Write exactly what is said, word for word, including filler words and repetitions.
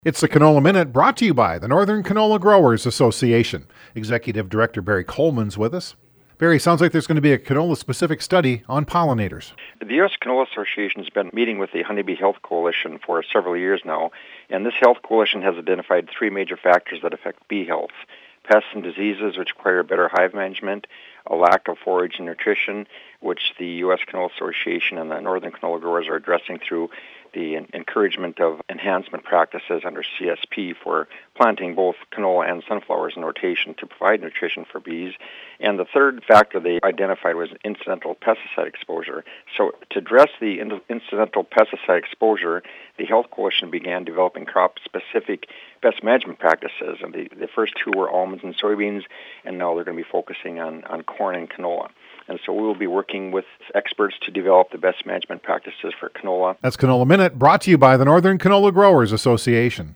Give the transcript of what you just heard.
It's the Canola Minute, brought to you by the Northern Canola Growers Association. Executive Director Barry Coleman's with us. Barry, sounds like there's going to be a canola-specific study on pollinators. The U S Canola Association has been meeting with the Honeybee Health Coalition for several years now, and this health coalition has identified three major factors that affect bee health: pests and diseases, which require better hive management; a lack of forage and nutrition, which the U S Canola Association and the Northern Canola Growers are addressing through the encouragement of enhancement practices under C S P for planting both canola and sunflowers in rotation to provide nutrition for bees. And the third factor they identified was incidental pesticide exposure. So to address the incidental pesticide exposure, the Health Coalition began developing crop-specific pest management practices. And the, the first two were almonds and soybeans, and now they're going to be focusing on, on corn and canola. And so we will be working with experts to develop the best management practices for canola. That's Canola Minute, brought to you by the Northern Canola Growers Association.